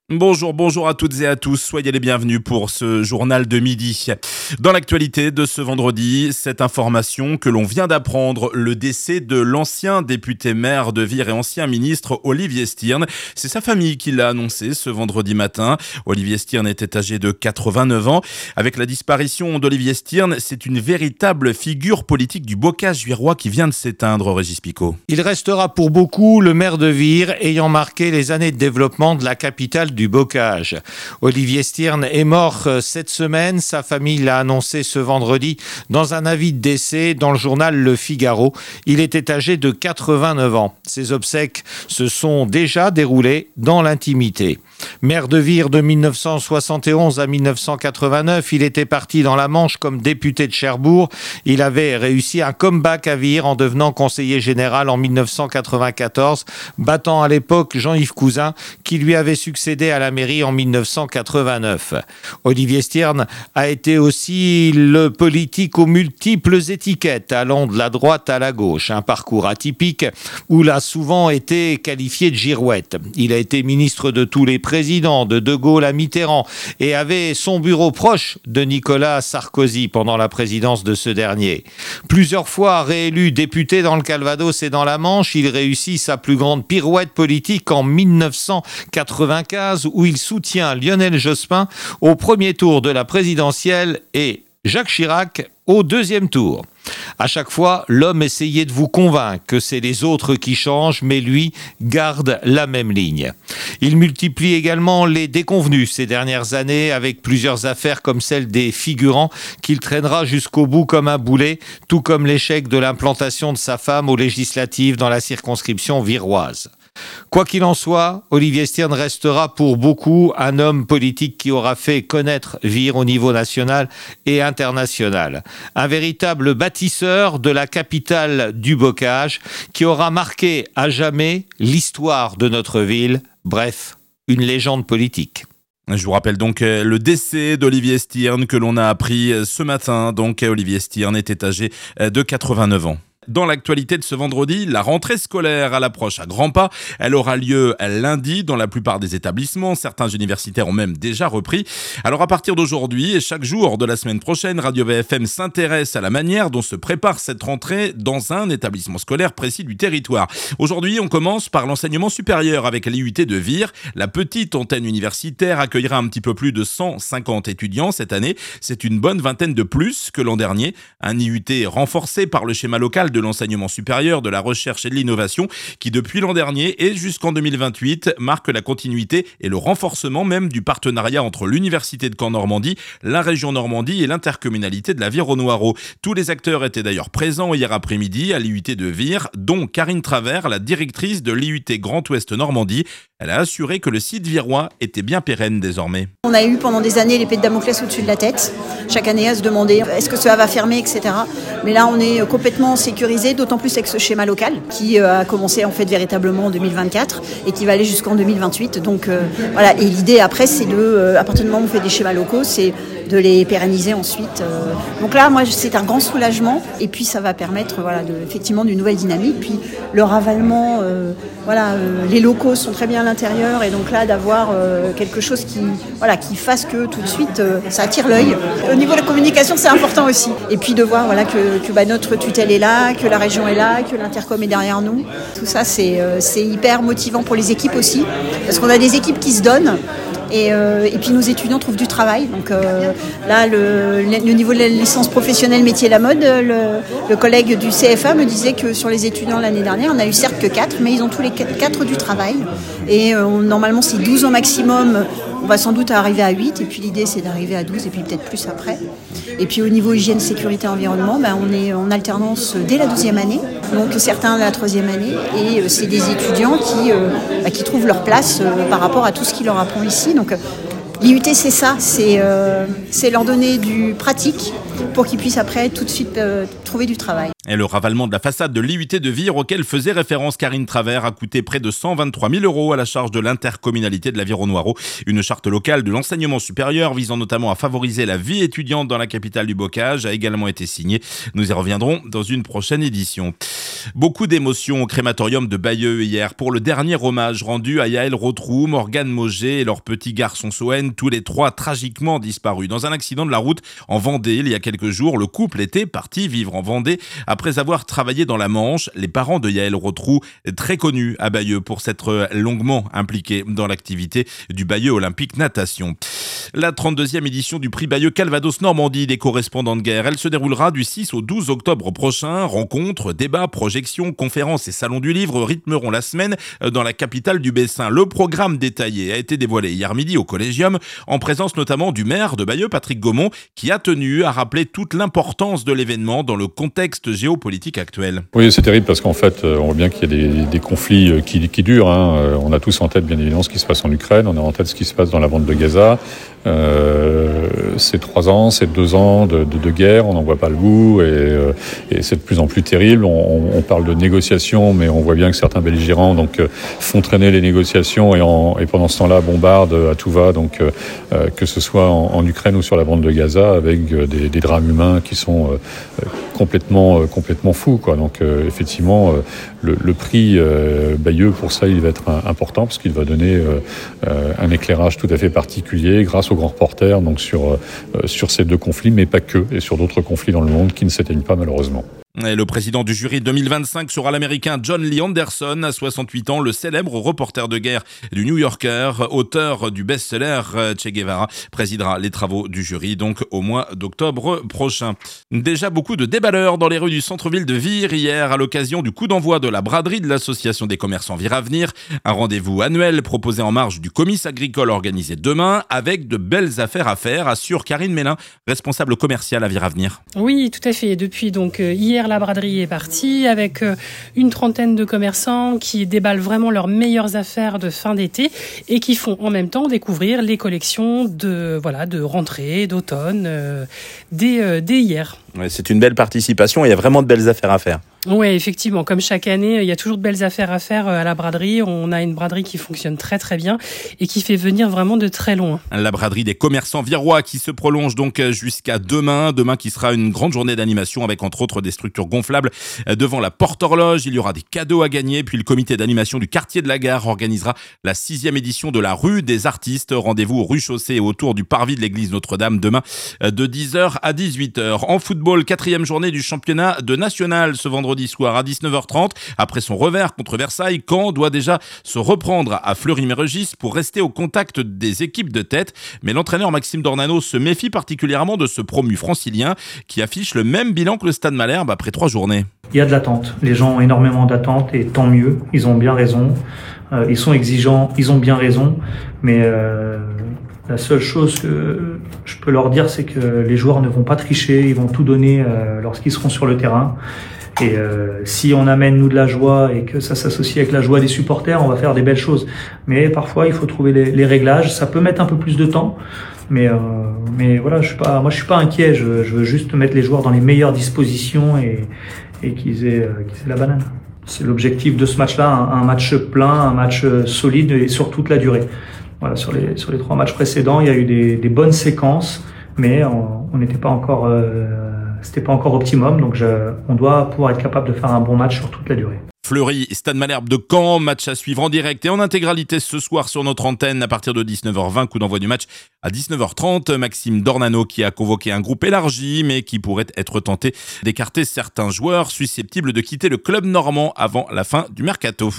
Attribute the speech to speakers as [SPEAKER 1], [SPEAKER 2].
[SPEAKER 1] Bonjour à toutes et à tous, soyez les bienvenus pour ce journal de midi. Dans l'actualité de ce vendredi, cette information que l'on vient d'apprendre, le décès de l'ancien député maire de Vire et ancien ministre Olivier Stiernes. C'est sa famille qui l'a annoncé ce vendredi matin. Olivier Stiernes était âgé de 89 ans. Avec la disparition d'Olivier Stiernes, c'est une véritable figure politique du bocage virois qui vient de s'éteindre, Régis Picot.
[SPEAKER 2] Il restera pour beaucoup le maire de Vire ayant marqué les années de développement de la capitale du bocage. Olivier Stiernes est mort cette semaine. Sa famille l'a annoncé ce vendredi dans un avis de décès dans le journal Le Figaro. Il était âgé de 89 ans. Ses obsèques se sont déjà déroulées dans l'intimité. Maire de Vire de 1971 à 1989, il était parti dans la Manche comme député de Cherbourg. Il avait réussi un comeback à Vire en devenant conseiller général en 1994, battant à l'époque Jean-Yves Cousin qui lui avait succédé à la mairie en 1989. Olivier Stiernes a été aussi le politique aux multiples étiquettes, allant de la droite à la gauche. Un parcours atypique où il a souvent été qualifié de girouette. Il a été ministre de tous les présidents, de Gaulle à Mitterrand, et avait son bureau proche de Nicolas Sarkozy pendant la présidence de ce dernier. Plusieurs fois réélu député dans le Calvados et dans la Manche, il réussit sa plus grande pirouette politique en 1995 où il soutient Lionel Jospin au premier tour de la présidentielle et Jacques Chirac au deuxième tour. À chaque fois, l'homme essayait de vous convaincre que c'est les autres qui changent, mais lui garde la même ligne. Il multiplie également les déconvenus ces dernières années avec plusieurs affaires comme celle des figurants qu'il traînera jusqu'au bout comme un boulet, tout comme l'échec de l'implantation de sa femme aux législatives dans la circonscription viroise. Quoi qu'il en soit, Olivier Stiernes restera pour beaucoup un homme politique qui aura fait connaître Vire au niveau national et international. Un véritable bâtisseur de la capitale du bocage qui aura marqué à jamais l'histoire de notre ville. Bref, une légende politique.
[SPEAKER 1] Je vous rappelle donc le décès d'Olivier Stiernes que l'on a appris ce matin. Donc Olivier Stiernes était âgé de 89 ans. Dans l'actualité de ce vendredi, la rentrée scolaire à l'approche à grands pas. Elle aura lieu lundi dans la plupart des établissements. Certains universitaires ont même déjà repris. Alors à partir d'aujourd'hui et chaque jour de la semaine prochaine, Radio VFM s'intéresse à la manière dont se prépare cette rentrée dans un établissement scolaire précis du territoire. Aujourd'hui, on commence par l'enseignement supérieur avec l'IUT de Vire. La petite antenne universitaire accueillera un petit peu plus de 150 étudiants cette année. C'est une bonne vingtaine de plus que l'an dernier. Un IUT renforcé par le schéma local de l'enseignement supérieur, de la recherche et de l'innovation qui depuis l'an dernier et jusqu'en 2028 marque la continuité et le renforcement même du partenariat entre l'Université de Caen-Normandie, la région Normandie et l'intercommunalité de la Vire-au-Noireau. Tous les acteurs étaient d'ailleurs présents hier après-midi à l'IUT de Vire, dont Karine Travers, la directrice de l'IUT Grand Ouest Normandie. Elle a assuré que le site virois était bien pérenne désormais.
[SPEAKER 3] On a eu pendant des années l'épée de Damoclès au-dessus de la tête. Chaque année à se demander est-ce que cela va fermer, etc. Mais là on est complètement sécurisé, d'autant plus avec ce schéma local qui a commencé en fait véritablement en 2024 et qui va aller jusqu'en 2028. Donc voilà, et l'idée après c'est à partir du moment où on fait des schémas locaux, c'est de les pérenniser ensuite. Donc là, moi, c'est un grand soulagement. Et puis, ça va permettre, effectivement, d'une nouvelle dynamique. Puis, le ravalement, les locaux sont très bien à l'intérieur. Et donc là, d'avoir quelque chose qui fasse que tout de suite, ça attire l'œil. Au niveau de la communication, c'est important aussi. Et puis, de voir que notre tutelle est là, que la région est là, que l'intercom est derrière nous. Tout ça, c'est hyper motivant pour les équipes aussi. Parce qu'on a des équipes qui se donnent. Et puis nos étudiants trouvent du travail. Donc là, le niveau de la licence professionnelle métier de la mode, le collègue du CFA me disait que sur les étudiants l'année dernière, on a eu certes que 4, mais ils ont tous les 4 du travail. Et normalement, c'est 12 au maximum. On va sans doute arriver à 8. Et puis l'idée, c'est d'arriver à 12 et puis peut-être plus après. Et puis au niveau hygiène, sécurité, environnement, on est en alternance dès la 12e année. Donc certains la 3e année. Et c'est des étudiants qui trouvent leur place par rapport à tout ce qu'ils leur apprend ici. Donc l'IUT, c'est ça, c'est leur donner du pratique pour qu'ils puissent après tout de suite trouver du travail.
[SPEAKER 1] Et le ravalement de la façade de l'IUT de Vire auquel faisait référence Karine Travers a coûté près de 123 000 € à la charge de l'intercommunalité de l'Aviron-Noireau. Une charte locale de l'enseignement supérieur visant notamment à favoriser la vie étudiante dans la capitale du bocage a également été signée. Nous y reviendrons dans une prochaine édition. Beaucoup d'émotions au crématorium de Bayeux hier pour le dernier hommage rendu à Yaël Rotrou, Morgane Mauger et leur petit garçon Sohen, tous les trois tragiquement disparus. Dans un accident de la route en Vendée, il y a quelques jours, le couple était parti vivre en Vendée après avoir travaillé dans la Manche. Les parents de Yaël Rotrou, très connus à Bayeux pour s'être longuement impliqués dans l'activité du Bayeux Olympique Natation. La 32e édition du prix Bayeux Calvados Normandie des correspondants de guerre. Elle se déroulera du 6 au 12 octobre prochain. Rencontres, débats, projections, conférences et salons du livre rythmeront la semaine dans la capitale du Bessin. Le programme détaillé a été dévoilé hier midi au Collégium, en présence notamment du maire de Bayeux, Patrick Gaumont, qui a tenu à rappeler toute l'importance de l'événement dans le contexte géopolitique actuel.
[SPEAKER 4] Oui, c'est terrible parce qu'en fait, on voit bien qu'il y a des conflits qui durent. On a tous en tête, bien évidemment, ce qui se passe en Ukraine. On a en tête ce qui se passe dans la bande de Gaza. C'est 3 ans, c'est 2 ans de guerre, on n'en voit pas le bout et c'est de plus en plus terrible. On parle de négociations, mais on voit bien que certains belligérants font traîner les négociations et pendant ce temps-là bombardent à tout va, que ce soit en Ukraine ou sur la bande de Gaza, avec des drames humains qui sont complètement fous, quoi. Donc effectivement, le prix Bayeux pour ça, il va être important parce qu'il va donner un éclairage tout à fait particulier grâce aux grands reporters sur ces 2 conflits, mais pas que, et sur d'autres conflits dans le monde qui ne s'éteignent pas malheureusement.
[SPEAKER 1] Et le président du jury 2025 sera l'américain John Lee Anderson, à 68 ans, le célèbre reporter de guerre du New Yorker, auteur du best-seller Che Guevara, présidera les travaux du jury, donc au mois d'octobre prochain. Déjà beaucoup de déballeurs dans les rues du centre-ville de Vire hier à l'occasion du coup d'envoi de la braderie de l'association des commerçants Vire Avenir, un rendez-vous annuel proposé en marge du comice agricole organisé demain avec de belles affaires à faire, assure Karine Mélin, responsable commerciale à Vire Avenir.
[SPEAKER 5] Oui, tout à fait. Depuis hier, la braderie est partie avec une trentaine de commerçants qui déballent vraiment leurs meilleures affaires de fin d'été et qui font en même temps découvrir les collections de rentrée, d'automne, dès hier.
[SPEAKER 6] Ouais, c'est une belle participation, il y a vraiment de belles affaires à faire.
[SPEAKER 5] Oui, effectivement. Comme chaque année, il y a toujours de belles affaires à faire à la braderie. On a une braderie qui fonctionne très très bien et qui fait venir vraiment de très loin.
[SPEAKER 1] La braderie des commerçants virois qui se prolonge donc jusqu'à demain. Demain qui sera une grande journée d'animation avec entre autres des structures gonflables devant la porte-horloge. Il y aura des cadeaux à gagner. Puis le comité d'animation du quartier de la Gare organisera la 6e édition de la rue des artistes. Rendez-vous aux rues Chaussée et autour du parvis de l'église Notre-Dame demain de 10h à 18h. En football, 4e journée du championnat de national ce vendredi soir à 19h30. Après son revers contre Versailles, Caen doit déjà se reprendre à Fleury-Mérogis pour rester au contact des équipes de tête. Mais l'entraîneur Maxime Dornano se méfie particulièrement de ce promu francilien qui affiche le même bilan que le Stade Malherbe après 3 journées.
[SPEAKER 7] Il y a de l'attente. Les gens ont énormément d'attente et tant mieux. Ils ont bien raison. Ils sont exigeants. Ils ont bien raison. Mais la seule chose que je peux leur dire, c'est que les joueurs ne vont pas tricher. Ils vont tout donner lorsqu'ils seront sur le terrain. Et si on amène nous de la joie et que ça s'associe avec la joie des supporters, on va faire des belles choses. Mais parfois, il faut trouver les réglages. Ça peut mettre un peu plus de temps. Mais voilà, je suis pas inquiet. Je veux juste mettre les joueurs dans les meilleures dispositions et qu'ils aient la banane. C'est l'objectif de ce match-là, un match plein, un match solide et sur toute la durée. Voilà, sur les 3 matchs précédents, il y a eu des bonnes séquences, mais on n'était pas encore, c'était pas encore optimum. Donc on doit pouvoir être capable de faire un bon match sur toute la durée.
[SPEAKER 1] Fleury, Stade Malherbe de Caen, match à suivre en direct et en intégralité ce soir sur notre antenne à partir de 19h20, coup d'envoi du match à 19h30. Maxime Dornano qui a convoqué un groupe élargi mais qui pourrait être tenté d'écarter certains joueurs susceptibles de quitter le club normand avant la fin du mercato.